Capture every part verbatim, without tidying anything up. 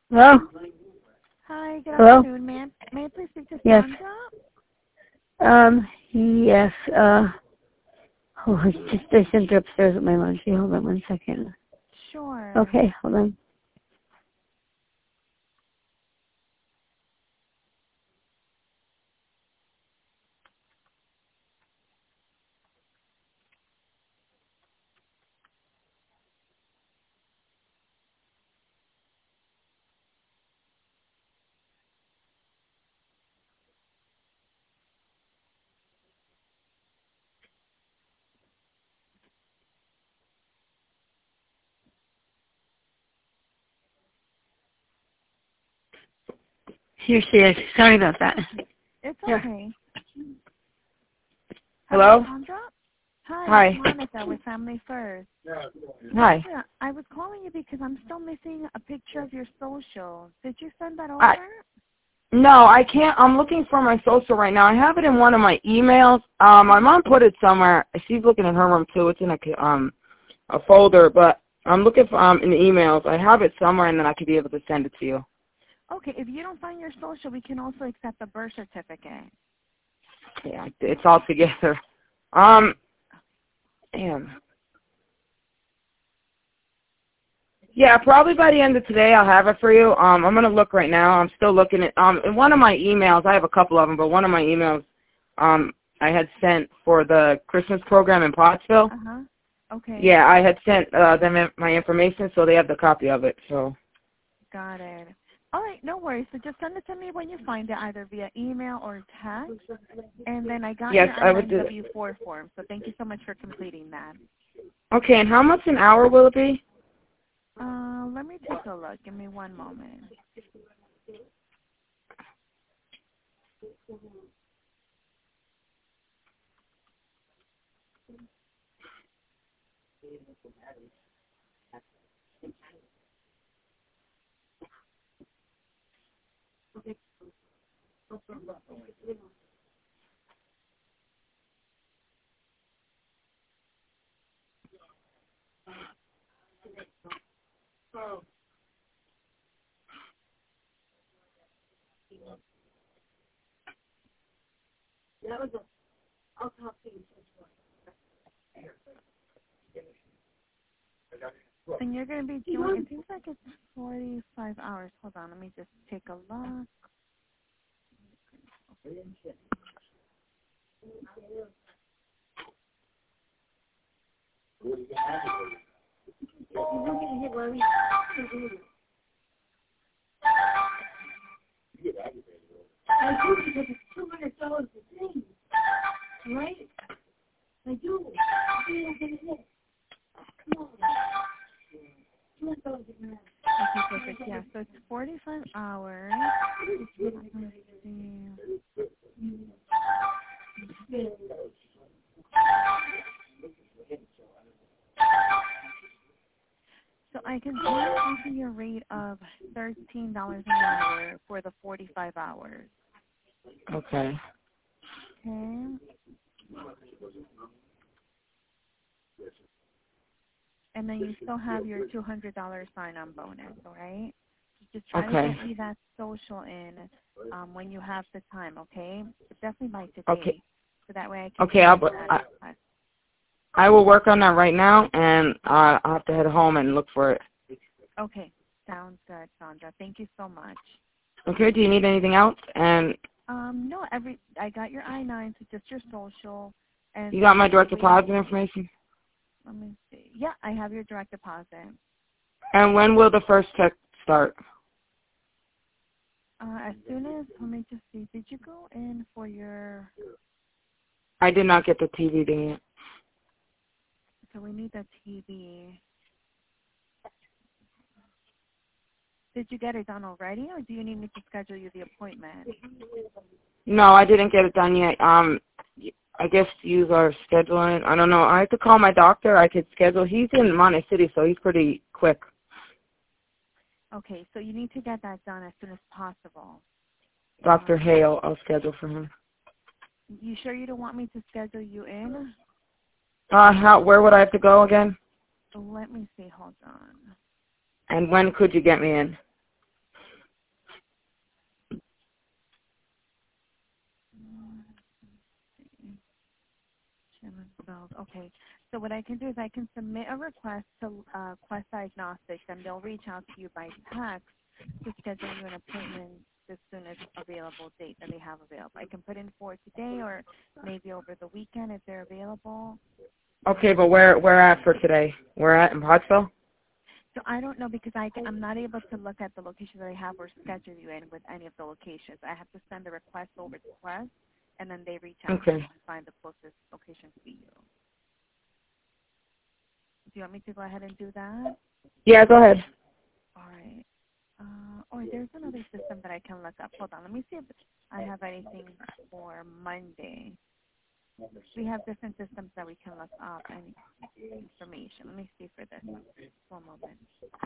Hello? Hi, good Hello? afternoon, ma'am. May I please speak to Yes. Sandra? Um, yes, uh, oh, I just, I sent her upstairs with my lunch. Hold on one second. Sure. Okay, hold on. Here she is. Sorry about that. It's Yeah. okay. Hello, Hello? Sandra? Hi, Hi. it's Monica with Family First. Hi. Yeah, I was calling you because I'm still missing a picture of your social. Did you send that I, over? no, I can't. I'm looking for my social right now. I have it in one of my emails. Um, my mom put it somewhere. She's looking in her room too. It's in a um a folder, but I'm looking for um in the emails. I have it somewhere, and then I could be able to send it to you. Okay, if you don't find your social, we can also accept the birth certificate. Yeah, it's all together. Um, damn. Yeah, probably by the end of today I'll have it for you. Um, I'm gonna look right now. I'm still looking at um in one of my emails. I have a couple of them, but one of my emails um I had sent for the Christmas program in Pottsville. Uh huh. Okay. Yeah, I had sent uh, them in- my information, so they have the copy of it. So Got it. All right, no worries. So just send it to me when you find it, either via email or text. And then I got yes, your I would I nine do it. W four form, so thank you so much for completing that. Okay, and how much an hour will it be? Uh, let me take a look. Give me one moment. And you're going to be doing, it seems like it's forty-five hours. Hold on, let me just take a look. Okay, perfect. Yeah, so it's forty-five hours. Let's see. So I can do it using your rate of thirteen dollars an hour for the forty-five hours. Okay. Okay. And then you still have your two hundred dollars sign-on bonus, all right? Just try to Okay. get me that social in um, when you have the time, okay? But definitely by Okay. today, so that way I can Okay. put I'll. in that I, request. I will work on that right now, and uh, I'll have to head home and look for it. Okay, sounds good, Sandra. Thank you so much. Okay. Do you need anything else? And Um, no, every I got your I nine, so just your social, and you got my then direct waiting. deposit information? Let me see. Yeah, I have your direct deposit. And when will the first check start? Uh, as soon as, let me just see. Did you go in for your? I did not get the T V thing yet. So we need the T V. Did you get it done already, or do you need me to schedule you the appointment? No, I didn't get it done yet. Um, I guess you are scheduling. I don't know. I have to call my doctor. I could schedule. He's in Monte City, so he's pretty quick. Okay, so you need to get that done as soon as possible. Doctor Um, Hale, I'll schedule for him. you sure you don't want me to schedule you in? Uh, how? Where would I have to go again? Let me see. Hold on. And when could you get me in? twelve. Okay. So what I can do is I can submit a request to uh, Quest Diagnostics, and they'll reach out to you by text to schedule you an appointment as soon as available date that they have available. I can put in for today or maybe over the weekend if they're available. Okay, but where where at for today? Where at in Pottsville? So I don't know because I, I'm not able to look at the location that I have or schedule you in with any of the locations. I have to send the request over to Quest, and then they reach out Okay. to you and find the closest location to you. Do you want me to go ahead and do that? Yeah, go ahead. All right. Uh, oh, there's another system that I can look up. Hold on. Let me see if I have anything for Monday. We have different systems that we can look up any information. Let me see for this one. One moment.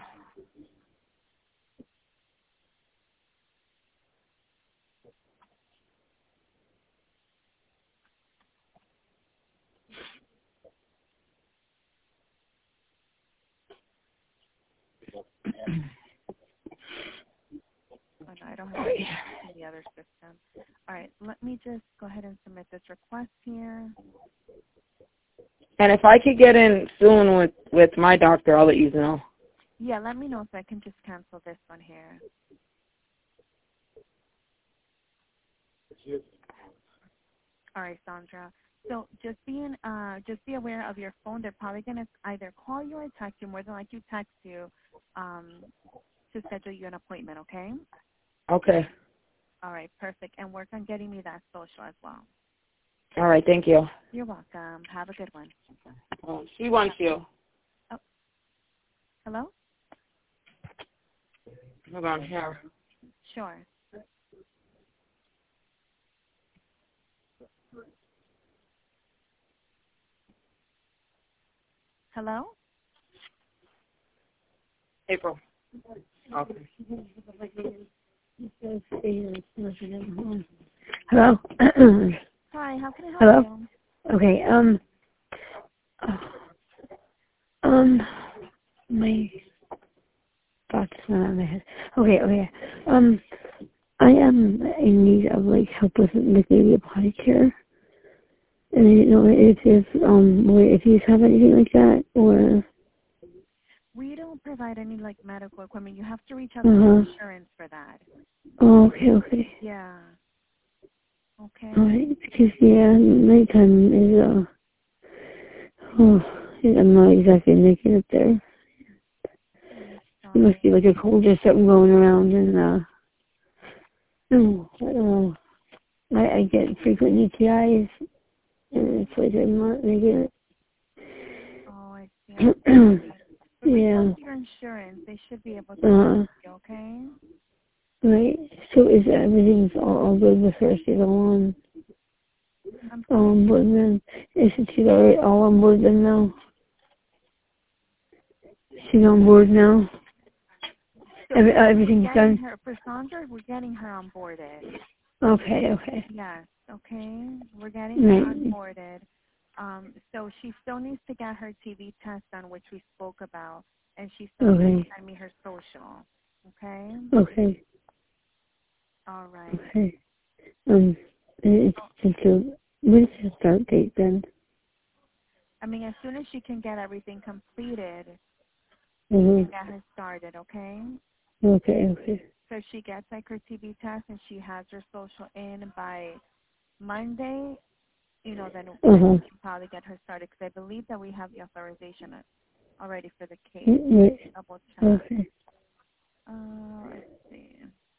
Oh, no, I don't have anything in the other system. All right, let me just go ahead and submit this request here. And if I could get in soon with with my doctor, I'll let you know. Yeah, let me know so I can just cancel this one here. All right, Sandra. So just being, uh, just be aware of your phone. They're probably gonna either call you or text you. More than likely, text you um, to schedule you an appointment. Okay. Okay. All right, perfect. And work on getting me that social as well. All right, thank you. You're welcome. Have a good one. Oh, she wants you. Oh, hello? Hold on, here. Sure. Hello? April. Okay. Hello? Hi, how can I help Hello? you? Okay, um, uh, um, my thoughts went out of my head. Okay, okay, um, I am in need of, like, help with, like, maybe a body care. And I didn't know if, if, um, if you have anything like that, or, We don't provide any, like, medical equipment. You have to reach out to uh-huh. your insurance for that. Oh, okay, okay. Yeah. Okay. Alright, because, yeah, nighttime is, uh, oh, I'm not exactly making it there. I'm It must be sorry. like a cold or something going around, and, uh, no, uh, I, I get frequent U T Is, and it's like I'm not making Oh, I see. it. But reach Yeah. out to your insurance. They should be able to Uh, help you, okay? right. So is everything's all, all good with her? She's all on, I'm all sorry. on board then? Isn't she already all on board then now? She's on board now? So Every, uh, we're everything's getting done? her, for Sandra, we're getting her onboarded. Okay, okay. Yes, okay. We're getting her Right. onboarded. Um, so she still needs to get her T B test done, which we spoke about, and she still needs to Okay. send me her social. Okay? Okay. All right. Okay. Um, it's until, when's the start date then? I mean, as soon as she can get everything completed, we Mm-hmm. can get her started, okay? Okay, okay. So if she gets like her T B test and she has her social in by Monday, you know, then, then Uh-huh. we can probably get her started because I believe that we have the authorization already for the case. Right. Double check. Okay. Uh, let's see.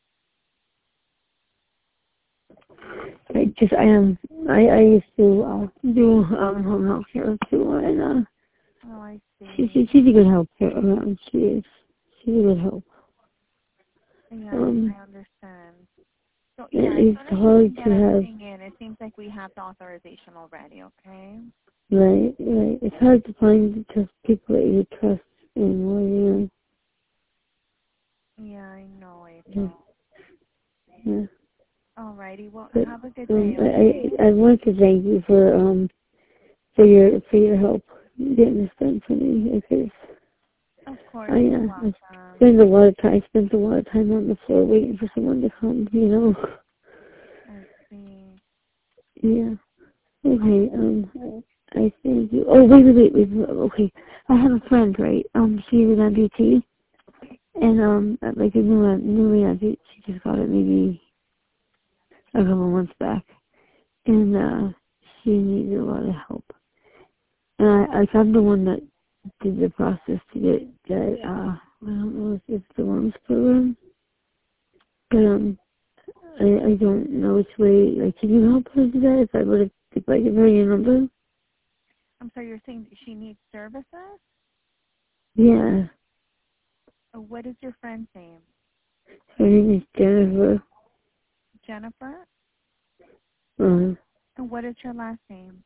I just I am I I used to uh, do um home health care too, and uh Oh, I she, see. she she's a good help care around. She is she's a good help. Yeah, Um, I understand. So yeah, as it, soon it's as she hard can get to have everything in, it seems like we have the authorization already. Okay. right right. It's hard to find just people that you trust anymore. You Yeah, I know, know. April. Yeah. Yeah. Alrighty. Well, But have a good um, day. Okay. I I I want to thank you for um for your for your help getting this done for me because Of course, I you're uh, I welcome. spend a lot of time I spent a lot of time on the floor waiting for someone to come. You know. I see. Yeah. Oh, Okay. Um. I think you, oh, wait, wait, wait, wait, okay. I have a friend, right? Um, she's an amputee, and, um, like a new, newly amputee, she just got it maybe a couple months back, and, uh, she needs a lot of help. And I, like, I'm the one that did the process to get that, uh, I don't know if it's the LUMS program, but, um, I, I don't know which way, like, can you help her do that if I would have, if I give her your number? I'm sorry, you're saying she needs services? Yeah. Oh, what is your friend's name? Her name is Jennifer. Jennifer? Uh, And what is your last name?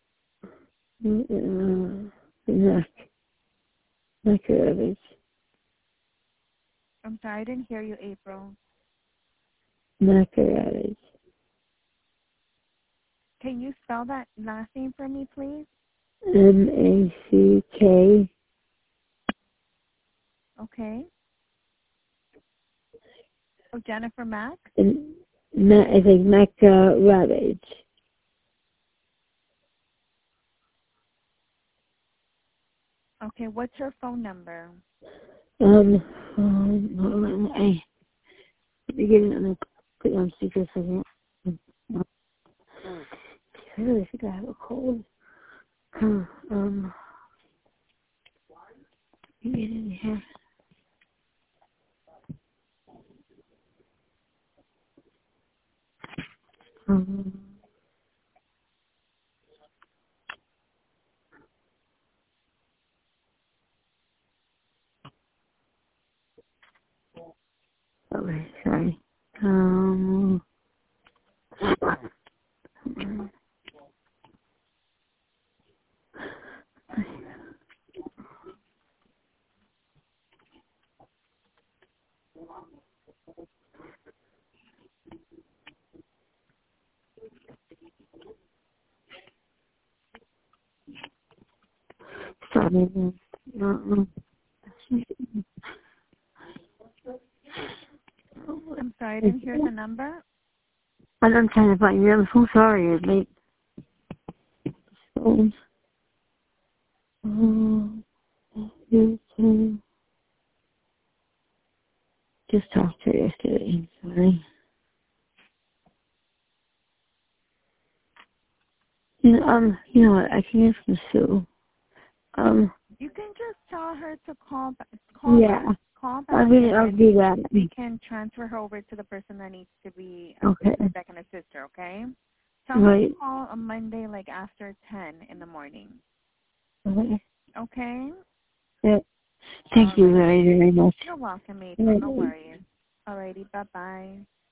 uh, Mac. Macaravage. I'm sorry, I didn't hear you, April. Macaravage. Can you spell that last name for me, please? M A C K. Okay. Oh, Jennifer Mack? And Ma- I think Macaravage. Okay, what's your phone number? Um, um, hold on, I, let me get it on the, put it on speaker a second. I really think I have a cold. Um, let me get in here. Um, okay, sorry. Um, sorry. Um, I'm sorry, I didn't hear the number. I'm trying to find you. I'm so sorry. It's late. So, um, you can just talked to her yesterday. Sorry. You know, um, you know what? I can hear from Sue. Um, You can just tell her to call back. Call yeah. back. Call back. I mean, I'll do that. We can transfer her over to the person that needs to be Okay. that can assist her. Okay. Tell Right. her to call on Monday, like after ten in the morning. Okay. Okay. Yeah. Thank All you right. very, very much. You're welcome, April. No worries. Alrighty. Bye bye.